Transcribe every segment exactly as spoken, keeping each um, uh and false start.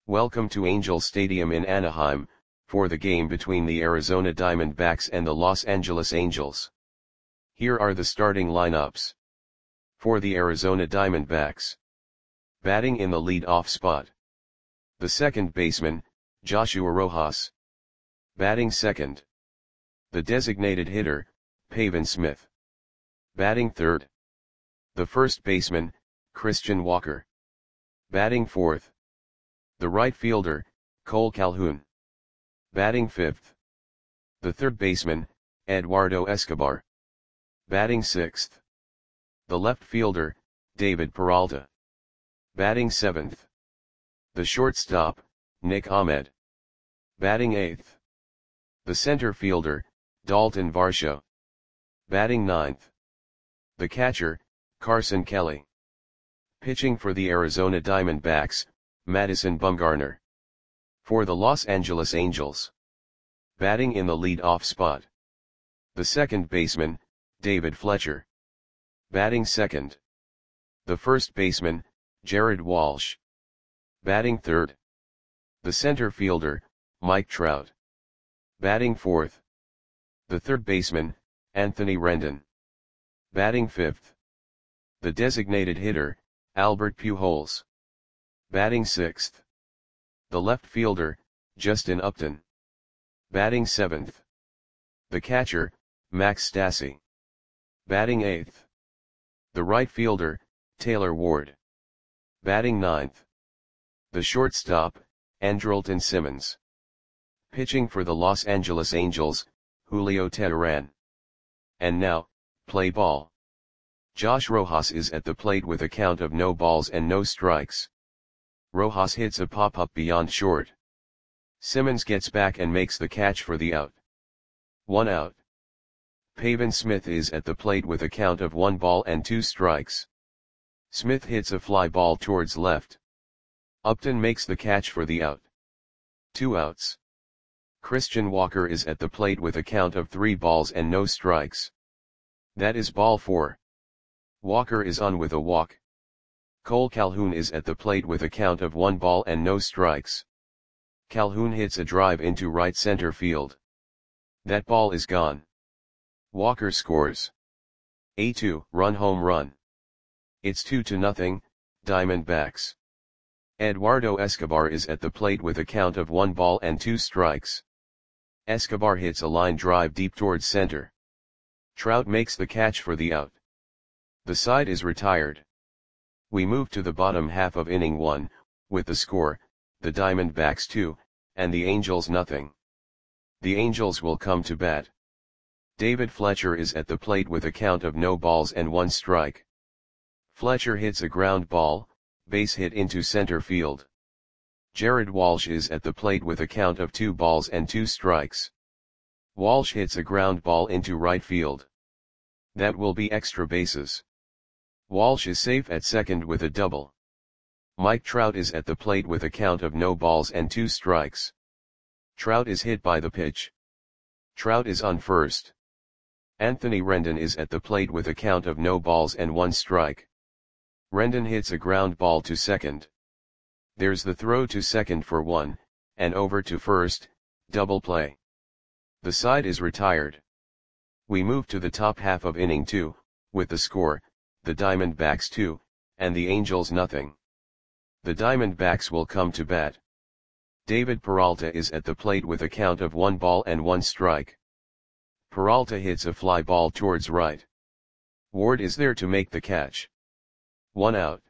Welcome to Angel Stadium in Anaheim, for the game between the Arizona Diamondbacks and the Los Angeles Angels. Here are the starting lineups. For the Arizona Diamondbacks. Batting in the lead-off spot. The second baseman, Joshua Rojas. Batting second. The designated hitter, Pavin Smith. Batting third. The first baseman, Christian Walker. Batting fourth. The right fielder, Cole Calhoun. Batting fifth. The third baseman, Eduardo Escobar. Batting sixth. The left fielder, David Peralta. Batting seventh. The shortstop, Nick Ahmed. Batting eighth. The center fielder, Dalton Varsho. Batting ninth. The catcher, Carson Kelly. Pitching for the Arizona Diamondbacks, Madison Bumgarner. For the Los Angeles Angels. Batting in the lead-off spot. The second baseman, David Fletcher. Batting second. The first baseman, Jared Walsh. Batting third. The center fielder, Mike Trout. Batting fourth. The third baseman, Anthony Rendon. Batting fifth. The designated hitter, Albert Pujols. Batting sixth. The left fielder, Justin Upton. Batting seventh. The catcher, Max Stassi. Batting eighth. The right fielder, Taylor Ward. Batting ninth. The shortstop, Andrelton Simmons. Pitching for the Los Angeles Angels, Julio Teheran. And now, play ball. Josh Rojas is at the plate with a count of no balls and no strikes. Rojas hits a pop-up beyond short. Simmons gets back and makes the catch for the out. One out. Pavin Smith is at the plate with a count of one ball and two strikes. Smith hits a fly ball towards left. Upton makes the catch for the out. Two outs. Christian Walker is at the plate with a count of three balls and no strikes. That is ball four. Walker is on with a walk. Cole Calhoun is at the plate with a count of one ball and no strikes. Calhoun hits a drive into right center field. That ball is gone. Walker scores a two-run home run. It's two to nothing, Diamondbacks. Eduardo Escobar is at the plate with a count of one ball and two strikes. Escobar hits a line drive deep towards center. Trout makes the catch for the out. The side is retired. We move to the bottom half of inning one, with the score, the Diamondbacks two, and the Angels nothing. The Angels will come to bat. David Fletcher is at the plate with a count of no balls and one strike. Fletcher hits a ground ball, base hit into center field. Jared Walsh is at the plate with a count of two balls and two strikes. Walsh hits a ground ball into right field. That will be extra bases. Walsh is safe at second with a double. Mike Trout is at the plate with a count of no balls and two strikes. Trout is hit by the pitch. Trout is on first. Anthony Rendon is at the plate with a count of no balls and one strike. Rendon hits a ground ball to second. There's the throw to second for one, and over to first, double play. The side is retired. We move to the top half of inning two, with the score, the Diamondbacks two, and the Angels nothing. The Diamondbacks will come to bat. David Peralta is at the plate with a count of one ball and one strike. Peralta hits a fly ball towards right. Ward is there to make the catch. One out.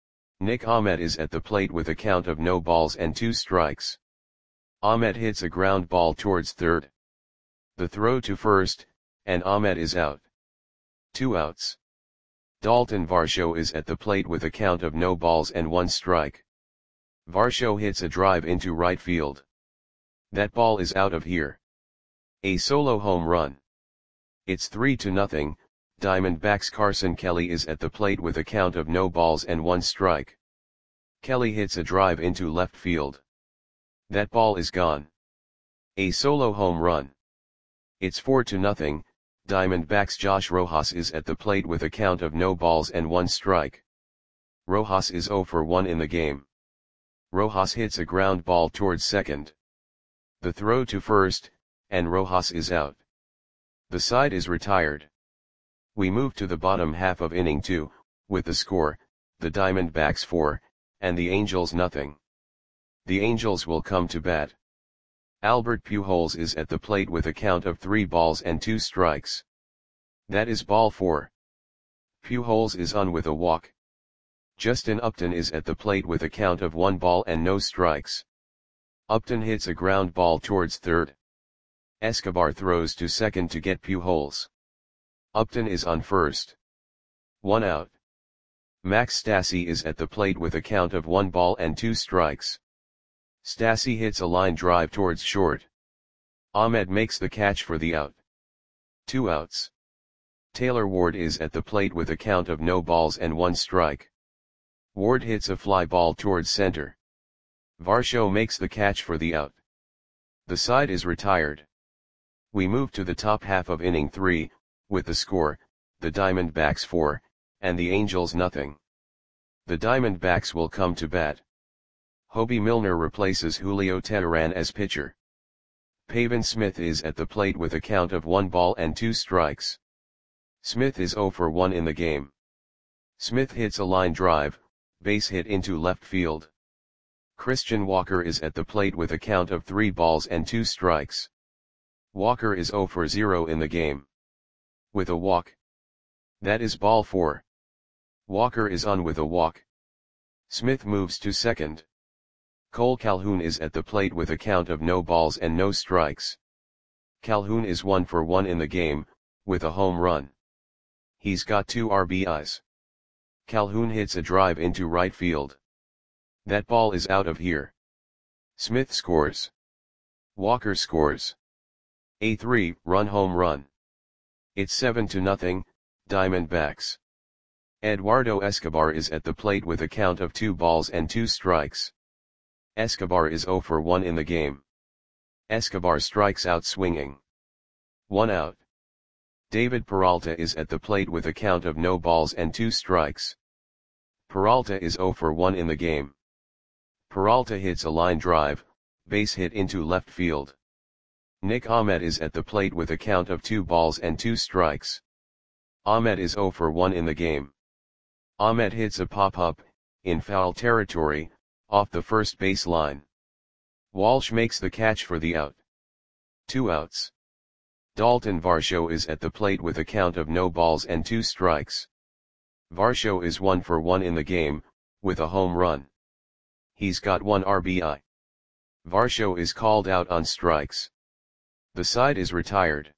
Nick Ahmed is at the plate with a count of no balls and two strikes. Ahmed hits a ground ball towards third. The throw to first, and Ahmed is out. Two outs. Dalton Varsho is at the plate with a count of no balls and one strike. Varsho hits a drive into right field. That ball is out of here. A solo home run. It's three to nothing, Diamondbacks. Carson Kelly is at the plate with a count of no balls and one strike. Kelly hits a drive into left field. That ball is gone. A solo home run. It's four to nothing, Diamondbacks. Josh Rojas is at the plate with a count of no balls and one strike. Rojas is zero for one in the game. Rojas hits a ground ball towards second. The throw to first, and Rojas is out. The side is retired. We move to the bottom half of inning two, with the score, the Diamondbacks four, and the Angels nothing. The Angels will come to bat. Albert Pujols is at the plate with a count of three balls and two strikes. That is ball four. Pujols is on with a walk. Justin Upton is at the plate with a count of one ball and no strikes. Upton hits a ground ball towards third. Escobar throws to second to get Pujols. Upton is on first. One out. Max Stassi is at the plate with a count of one ball and two strikes. Stassi hits a line drive towards short. Ahmed makes the catch for the out. Two outs. Taylor Ward is at the plate with a count of no balls and one strike. Ward hits a fly ball towards center. Varsho makes the catch for the out. The side is retired. We move to the top half of inning three, with the score, the Diamondbacks four, and the Angels nothing. The Diamondbacks will come to bat. Hobie Milner replaces Julio Teheran as pitcher. Pavin Smith is at the plate with a count of one ball and two strikes. Smith is zero for one in the game. Smith hits a line drive, base hit into left field. Christian Walker is at the plate with a count of three balls and two strikes. Walker is zero for zero in the game. With a walk. That is ball four. Walker is on with a walk. Smith moves to second. Cole Calhoun is at the plate with a count of no balls and no strikes. Calhoun is one for one in the game, with a home run. He's got two R B Is. Calhoun hits a drive into right field. That ball is out of here. Smith scores. Walker scores. A three-run home run. It's seven to nothing, Diamondbacks. Eduardo Escobar is at the plate with a count of two balls and two strikes. Escobar is zero for one in the game. Escobar strikes out swinging. One out. David Peralta is at the plate with a count of no balls and two strikes. Peralta is zero for one in the game. Peralta hits a line drive, base hit into left field. Nick Ahmed is at the plate with a count of two balls and two strikes. Ahmed is zero for one in the game. Ahmed hits a pop-up, in foul territory, off the first base line. Walsh makes the catch for the out. Two outs. Dalton Varsho is at the plate with a count of no balls and two strikes. Varsho is one for one in the game, with a home run. He's got one R B I. Varsho is called out on strikes. The side is retired.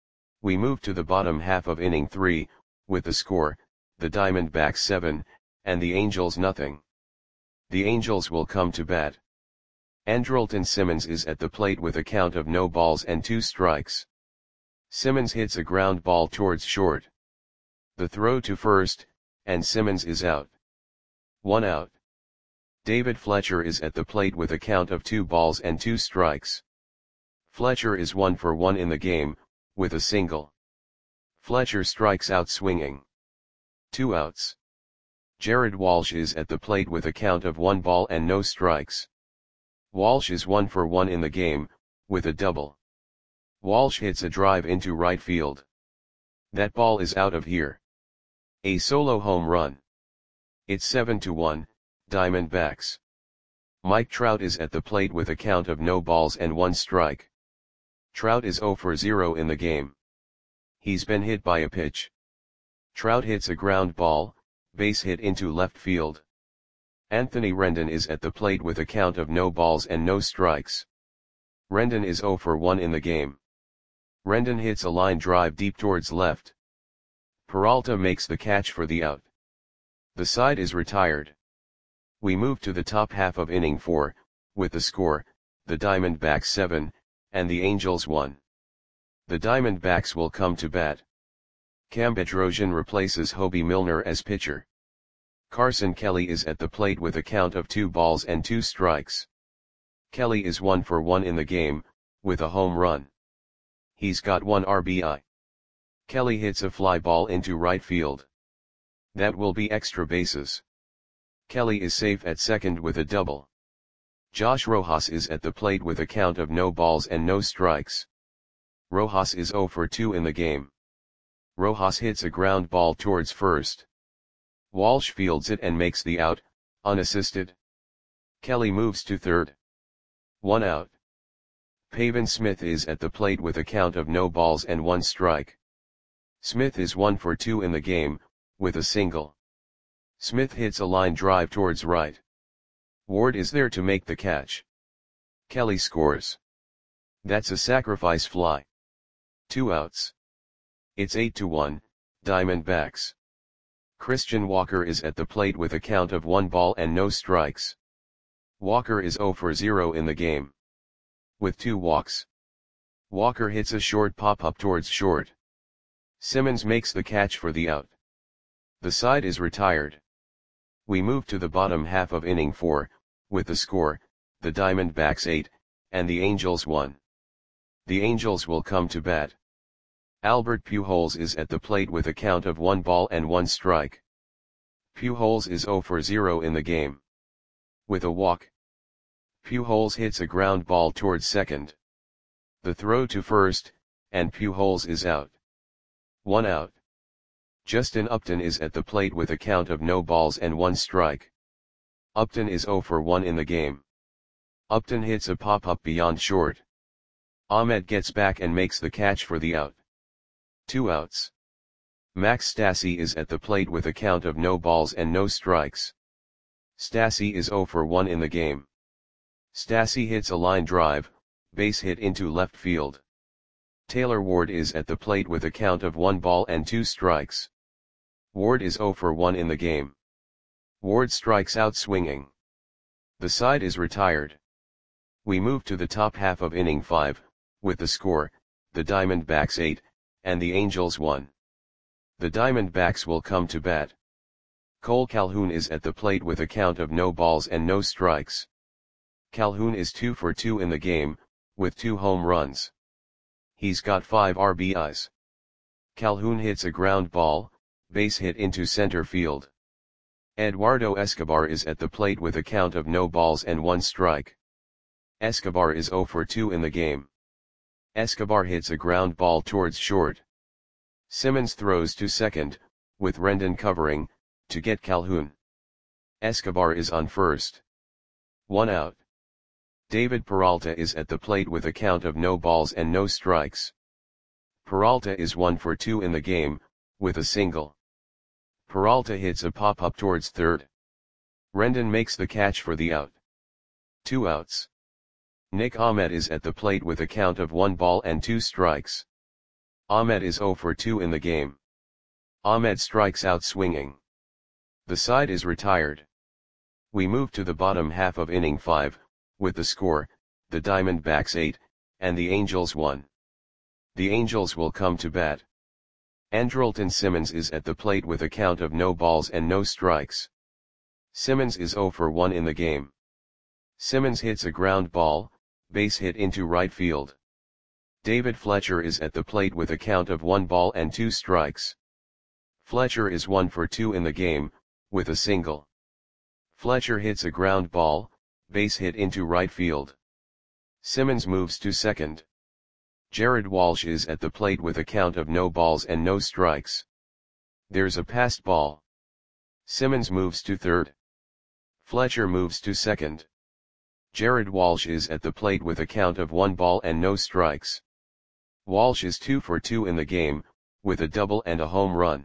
We move to the bottom half of inning three, with the score, the Diamondbacks seven, and the Angels nothing. The Angels will come to bat. Andrelton Simmons is at the plate with a count of no balls and two strikes. Simmons hits a ground ball towards short. The throw to first, and Simmons is out. One out. David Fletcher is at the plate with a count of two balls and two strikes. Fletcher is one for one in the game, with a single. Fletcher strikes out swinging. Two outs. Jared Walsh is at the plate with a count of one ball and no strikes. Walsh is one for one in the game, with a double. Walsh hits a drive into right field. That ball is out of here. A solo home run. It's seven to one, Diamondbacks. Mike Trout is at the plate with a count of no balls and one strike. Trout is zero for zero in the game. He's been hit by a pitch. Trout hits a ground ball, base hit into left field. Anthony Rendon is at the plate with a count of no balls and no strikes. Rendon is zero for one in the game. Rendon hits a line drive deep towards left. Peralta makes the catch for the out. The side is retired. We move to the top half of inning four, with the score, the Diamondbacks seven, and the Angels one. The Diamondbacks will come to bat. Cam Bedrosian replaces Hobie Milner as pitcher. Carson Kelly is at the plate with a count of two balls and two strikes. Kelly is one for one in the game, with a home run. He's got one R B I. Kelly hits a fly ball into right field. That will be extra bases. Kelly is safe at second with a double. Josh Rojas is at the plate with a count of no balls and no strikes. Rojas is zero for two in the game. Rojas hits a ground ball towards first. Walsh fields it and makes the out, unassisted. Kelly moves to third. One out. Pavin Smith is at the plate with a count of no balls and one strike. Smith is one for two in the game, with a single. Smith hits a line drive towards right. Ward is there to make the catch. Kelly scores. That's a sacrifice fly. Two outs. It's eight to one, Diamondbacks. Christian Walker is at the plate with a count of one ball and no strikes. Walker is zero for zero in the game. With two walks. Walker hits a short pop-up towards short. Simmons makes the catch for the out. The side is retired. We move to the bottom half of inning four, with the score, the Diamondbacks eight, and the Angels one. The Angels will come to bat. Albert Pujols is at the plate with a count of one ball and one strike. Pujols is zero for zero in the game. With a walk. Pujols hits a ground ball towards second. The throw to first, and Pujols is out. One out. Justin Upton is at the plate with a count of no balls and one strike. Upton is zero for one in the game. Upton hits a pop-up beyond short. Ahmed gets back and makes the catch for the out. Two outs. Max Stassi is at the plate with a count of no balls and no strikes. Stassi is zero for one in the game. Stassi hits a line drive, base hit into left field. Taylor Ward is at the plate with a count of one ball and two strikes. Ward is zero for one in the game. Ward strikes out swinging. The side is retired. We move to the top half of inning five, with the score, the Diamondbacks eight, and the Angels one. The Diamondbacks will come to bat. Cole Calhoun is at the plate with a count of no balls and no strikes. Calhoun is two for two in the game, with two home runs. He's got five R B Is. Calhoun hits a ground ball, base hit into center field. Eduardo Escobar is at the plate with a count of no balls and one strike. Escobar is zero for two in the game. Escobar hits a ground ball towards short. Simmons throws to second, with Rendon covering, to get Calhoun. Escobar is on first. One out. David Peralta is at the plate with a count of no balls and no strikes. Peralta is one for two in the game, with a single. Peralta hits a pop-up towards third. Rendon makes the catch for the out. Two outs. Nick Ahmed is at the plate with a count of one ball and two strikes. Ahmed is zero for two in the game. Ahmed strikes out swinging. The side is retired. We move to the bottom half of inning five, with the score, the Diamondbacks eight, and the Angels one. The Angels will come to bat. Andrelton Simmons is at the plate with a count of no balls and no strikes. Simmons is zero for one in the game. Simmons hits a ground ball, base hit into right field. David Fletcher is at the plate with a count of one ball and two strikes. Fletcher is one for two in the game, with a single. Fletcher hits a ground ball, base hit into right field. Simmons moves to second. Jared Walsh is at the plate with a count of no balls and no strikes. There's a passed ball. Simmons moves to third. Fletcher moves to second. Jared Walsh is at the plate with a count of one ball and no strikes. Walsh is two for two in the game, with a double and a home run.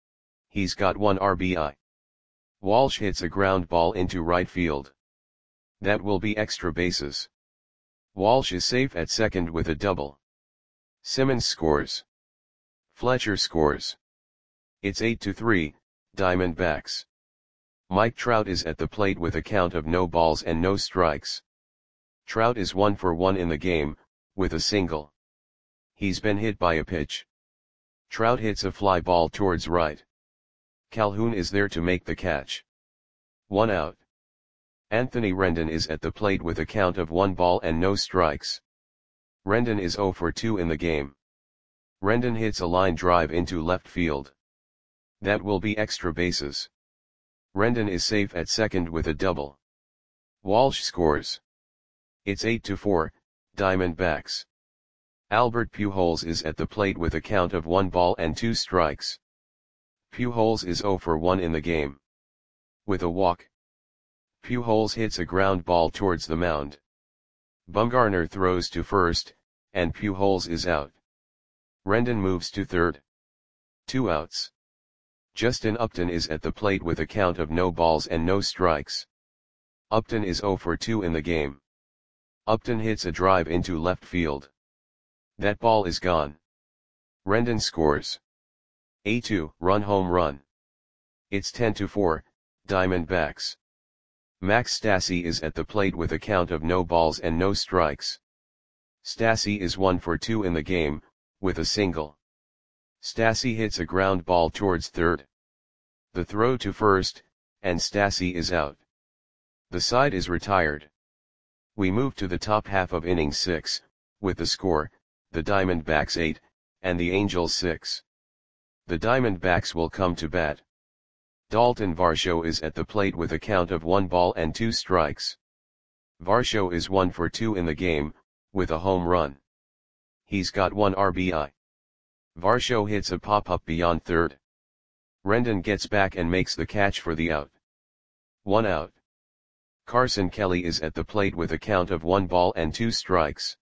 He's got one R B I. Walsh hits a ground ball into right field. That will be extra bases. Walsh is safe at second with a double. Simmons scores. Fletcher scores. It's eight to three, Diamondbacks. Mike Trout is at the plate with a count of no balls and no strikes. Trout is one for one in the game, with a single. He's been hit by a pitch. Trout hits a fly ball towards right. Calhoun is there to make the catch. One out. Anthony Rendon is at the plate with a count of one ball and no strikes. Rendon is zero for two in the game. Rendon hits a line drive into left field. That will be extra bases. Rendon is safe at second with a double. Walsh scores. It's eight to four, Diamondbacks. Albert Pujols is at the plate with a count of one ball and two strikes. Pujols is zero for one in the game. With a walk, Pujols hits a ground ball towards the mound. Bumgarner throws to first, and Pujols is out. Rendon moves to third. Two outs. Justin Upton is at the plate with a count of no balls and no strikes. Upton is zero for two in the game. Upton hits a drive into left field. That ball is gone. Rendon scores a two-run home run. It's ten to four, Diamondbacks. Max Stassi is at the plate with a count of no balls and no strikes. Stassi is one for two in the game, with a single. Stassi hits a ground ball towards third. The throw to first, and Stassi is out. The side is retired. We move to the top half of inning six, with the score, the Diamondbacks eight, and the Angels six. The Diamondbacks will come to bat. Dalton Varsho is at the plate with a count of one ball and two strikes. Varsho is one for two in the game, with a home run. He's got one R B I. Varsho hits a pop-up beyond third. Rendon gets back and makes the catch for the out. One out. Carson Kelly is at the plate with a count of one ball and two strikes.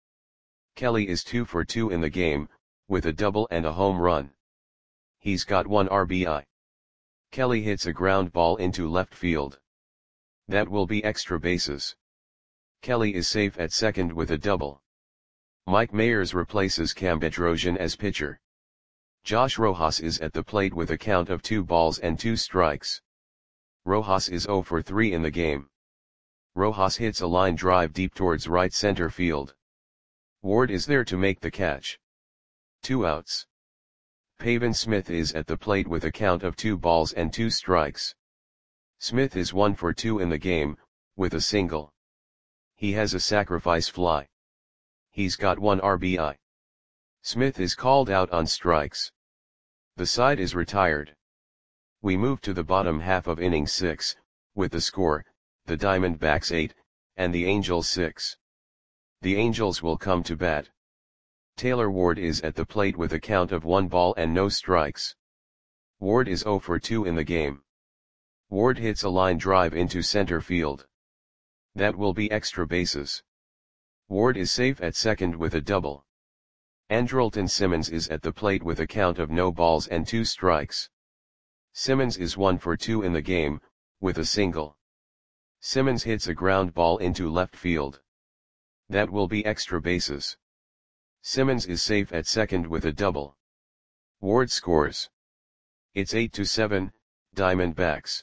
Kelly is two for two in the game, with a double and a home run. He's got one R B I. Kelly hits a ground ball into left field. That will be extra bases. Kelly is safe at second with a double. Mike Mayers replaces Cam Bedrosian as pitcher. Josh Rojas is at the plate with a count of two balls and two strikes. Rojas is zero for three in the game. Rojas hits a line drive deep towards right center field. Ward is there to make the catch. Two outs. Pavin Smith is at the plate with a count of two balls and two strikes. Smith is one for two in the game, with a single. He has a sacrifice fly. He's got one R B I. Smith is called out on strikes. The side is retired. We move to the bottom half of inning six, with the score, the Diamondbacks eight, and the Angels six. The Angels will come to bat. Taylor Ward is at the plate with a count of one ball and no strikes. Ward is zero for two in the game. Ward hits a line drive into center field. That will be extra bases. Ward is safe at second with a double. Andrelton Simmons is at the plate with a count of no balls and two strikes. Simmons is one for two in the game, with a single. Simmons hits a ground ball into left field. That will be extra bases. Simmons is safe at second with a double. Ward scores. It's eight to seven, Diamondbacks.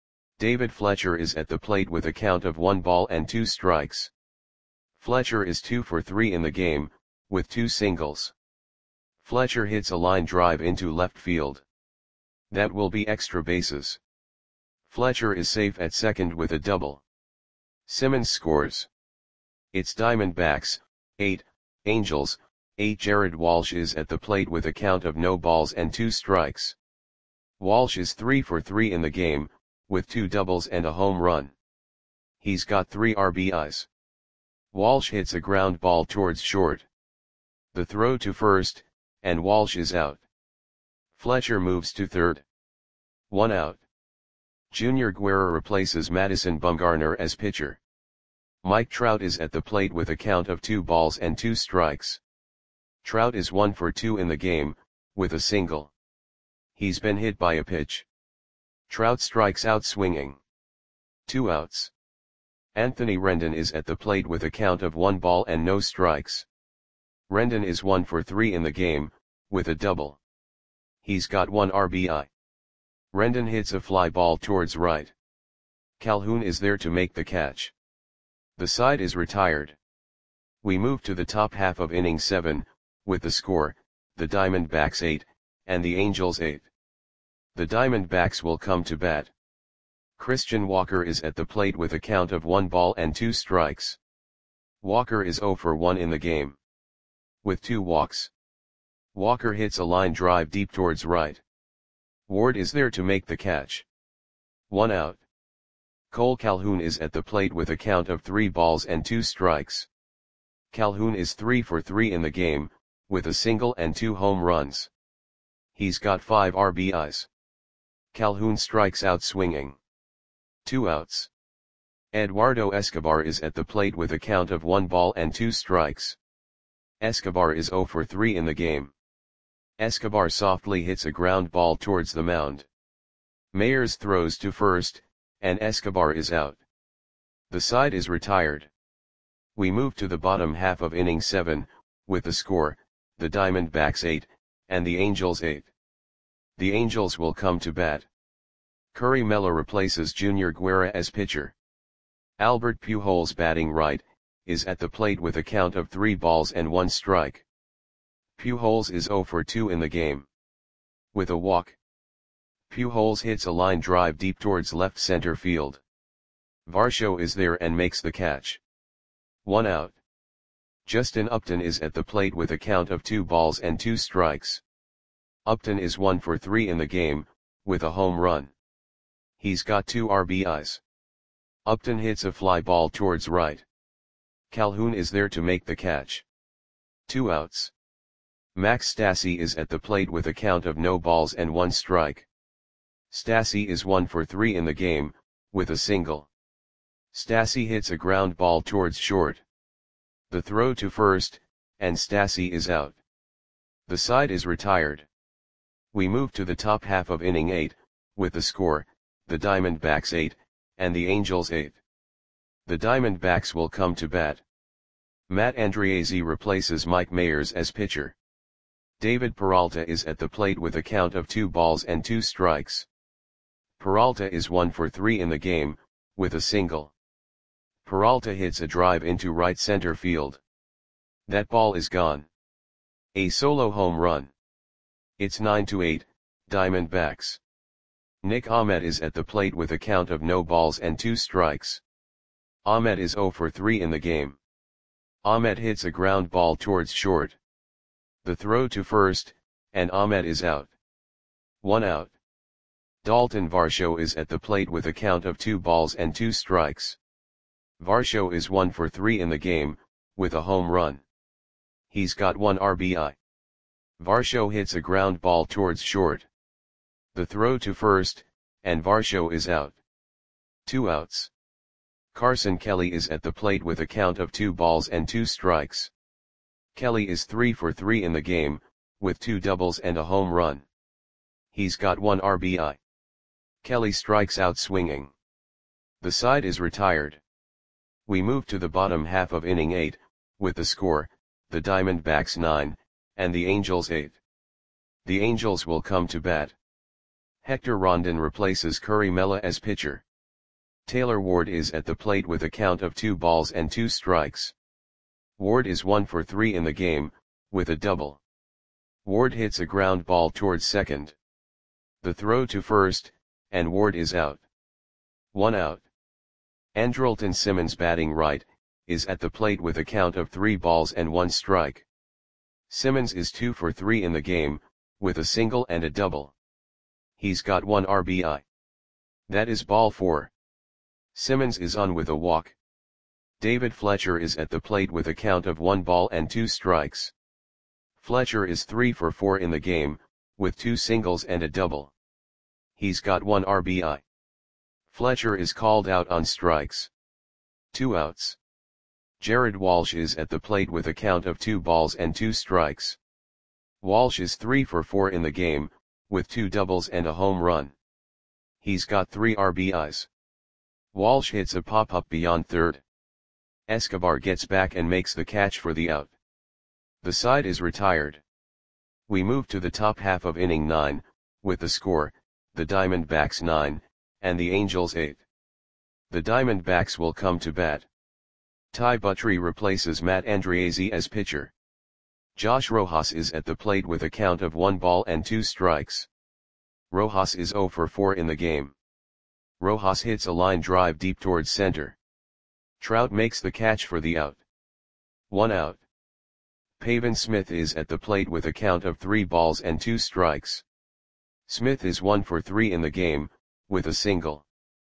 David Fletcher is at the plate with a count of one ball and two strikes. Fletcher is two for three in the game, with two singles. Fletcher hits a line drive into left field. That will be extra bases. Fletcher is safe at second with a double. Simmons scores. It's Diamondbacks, eight, Angels, eight. Jared Walsh is at the plate with a count of no balls and two strikes. Walsh is three for three in the game, with two doubles and a home run. He's got three R B Is. Walsh hits a ground ball towards short. The throw to first, and Walsh is out. Fletcher moves to third. One out. Junior Guerra replaces Madison Bumgarner as pitcher. Mike Trout is at the plate with a count of two balls and two strikes. Trout is one for two in the game, with a single. He's been hit by a pitch. Trout strikes out swinging. Two outs. Anthony Rendon is at the plate with a count of one ball and no strikes. Rendon is one for three in the game, with a double. He's got one R B I. Rendon hits a fly ball towards right. Calhoun is there to make the catch. The side is retired. We move to the top half of inning seven, with the score, the Diamondbacks eight, and the Angels eight. The Diamondbacks will come to bat. Christian Walker is at the plate with a count of one ball and two strikes. Walker is zero for one in the game. With two walks. Walker hits a line drive deep towards right. Ward is there to make the catch. One out. Cole Calhoun is at the plate with a count of three balls and two strikes. Calhoun is three for three in the game, with a single and two home runs. He's got five R B Is. Calhoun strikes out swinging. Two outs. Eduardo Escobar is at the plate with a count of one ball and two strikes. Escobar is zero for three in the game. Escobar softly hits a ground ball towards the mound. Mayers throws to first, and Escobar is out. The side is retired. We move to the bottom half of inning seven, with the score, the Diamondbacks eight, and the Angels eight. The Angels will come to bat. Curry Melo replaces Junior Guerra as pitcher. Albert Pujols, batting right, is at the plate with a count of three balls and one strike. Pujols is zero for two in the game. With a walk, Pujols hits a line drive deep towards left center field. Varsho is there and makes the catch. One out. Justin Upton is at the plate with a count of two balls and two strikes. Upton is one for three in the game, with a home run. He's got two R B Is. Upton hits a fly ball towards right. Calhoun is there to make the catch. Two outs. Max Stassi is at the plate with a count of no balls and one strike. Stassi is one for three in the game, with a single. Stassi hits a ground ball towards short. The throw to first, and Stassi is out. The side is retired. We move to the top half of inning eight, with the score, the Diamondbacks eight, and the Angels eight. The Diamondbacks will come to bat. Matt Andriese replaces Mike Mayers as pitcher. David Peralta is at the plate with a count of two balls and two strikes. Peralta is one for three in the game, with a single. Peralta hits a drive into right center field. That ball is gone. A solo home run. It's nine to eight, Diamondbacks. Nick Ahmed is at the plate with a count of no balls and two strikes. Ahmed is zero for three in the game. Ahmed hits a ground ball towards short. The throw to first, and Ahmed is out. One out. Dalton Varsho is at the plate with a count of two balls and two strikes. Varsho is one for three in the game, with a home run. He's got one R B I. Varsho hits a ground ball towards short. The throw to first, and Varsho is out. Two outs. Carson Kelly is at the plate with a count of two balls and two strikes. Kelly is three for three in the game, with two doubles and a home run. He's got one R B I. Kelly strikes out swinging. The side is retired. We move to the bottom half of inning eight, with the score, the Diamondbacks nine, and the Angels eight. The Angels will come to bat. Hector Rondon replaces Curry Melo as pitcher. Taylor Ward is at the plate with a count of two balls and two strikes. Ward is one for three in the game, with a double. Ward hits a ground ball towards second. The throw to first, and Ward is out. One out. Andrelton Simmons, batting right, is at the plate with a count of three balls and one strike. Simmons is two for three in the game, with a single and a double. He's got one R B I. That is ball four. Simmons is on with a walk. David Fletcher is at the plate with a count of one ball and two strikes. Fletcher is three for four in the game, with two singles and a double. He's got one R B I. Fletcher is called out on strikes. Two outs. Jared Walsh is at the plate with a count of two balls and two strikes. Walsh is three for four in the game, with two doubles and a home run. He's got three R B Is. Walsh hits a pop-up beyond third. Escobar gets back and makes the catch for the out. The side is retired. We move to the top half of inning nine, with the score, the Diamondbacks nine, and the Angels eight. The Diamondbacks will come to bat. Ty Buttrey replaces Matt Andriese as pitcher. Josh Rojas is at the plate with a count of one ball and two strikes. Rojas is zero for four in the game. Rojas hits a line drive deep towards center. Trout makes the catch for the out. One out. Pavin Smith is at the plate with a count of three balls and two strikes. Smith is one for three in the game, with a single.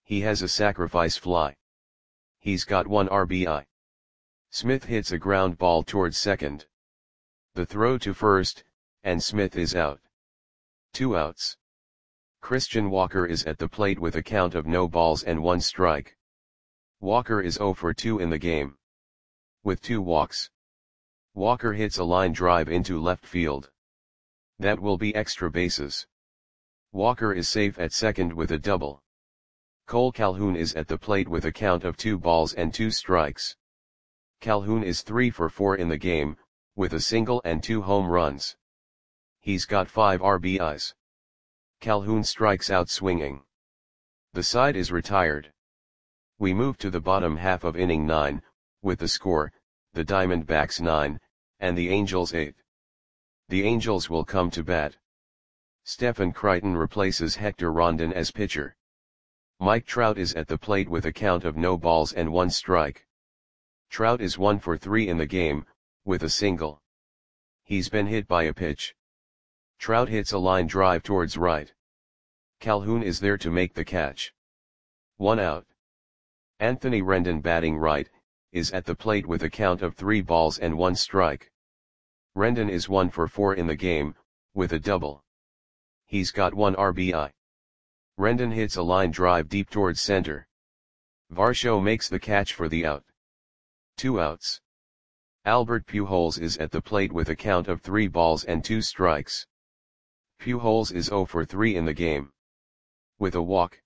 He has a sacrifice fly. He's got one R B I. Smith hits a ground ball towards second. The throw to first, and Smith is out. Two outs. Christian Walker is at the plate with a count of no balls and one strike. Walker is oh for two in the game. With two walks. Walker hits a line drive into left field. That will be extra bases. Walker is safe at second with a double. Cole Calhoun is at the plate with a count of two balls and two strikes. Calhoun is three for four in the game, with a single and two home runs. He's got five R B Is. Calhoun strikes out swinging. The side is retired. We move to the bottom half of inning nine, with the score, the Diamondbacks nine, and the Angels eight. The Angels will come to bat. Stephen Crichton replaces Hector Rondon as pitcher. Mike Trout is at the plate with a count of no balls and one strike. Trout is one for three in the game, with a single. He's been hit by a pitch. Trout hits a line drive towards right. Calhoun is there to make the catch. One out. Anthony Rendon, batting right, is at the plate with a count of three balls and one strike. Rendon is one for four in the game, with a double. He's got one R B I. Rendon hits a line drive deep towards center. Varsho makes the catch for the out. Two outs. Albert Pujols is at the plate with a count of three balls and two strikes. Pujols is oh for three in the game. With a walk.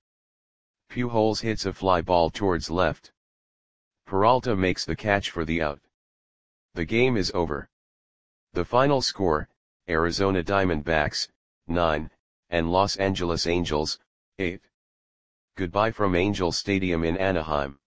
Pujols hits a fly ball towards left. Peralta makes the catch for the out. The game is over. The final score, Arizona Diamondbacks, nine, and Los Angeles Angels, eight. Goodbye from Angel Stadium in Anaheim.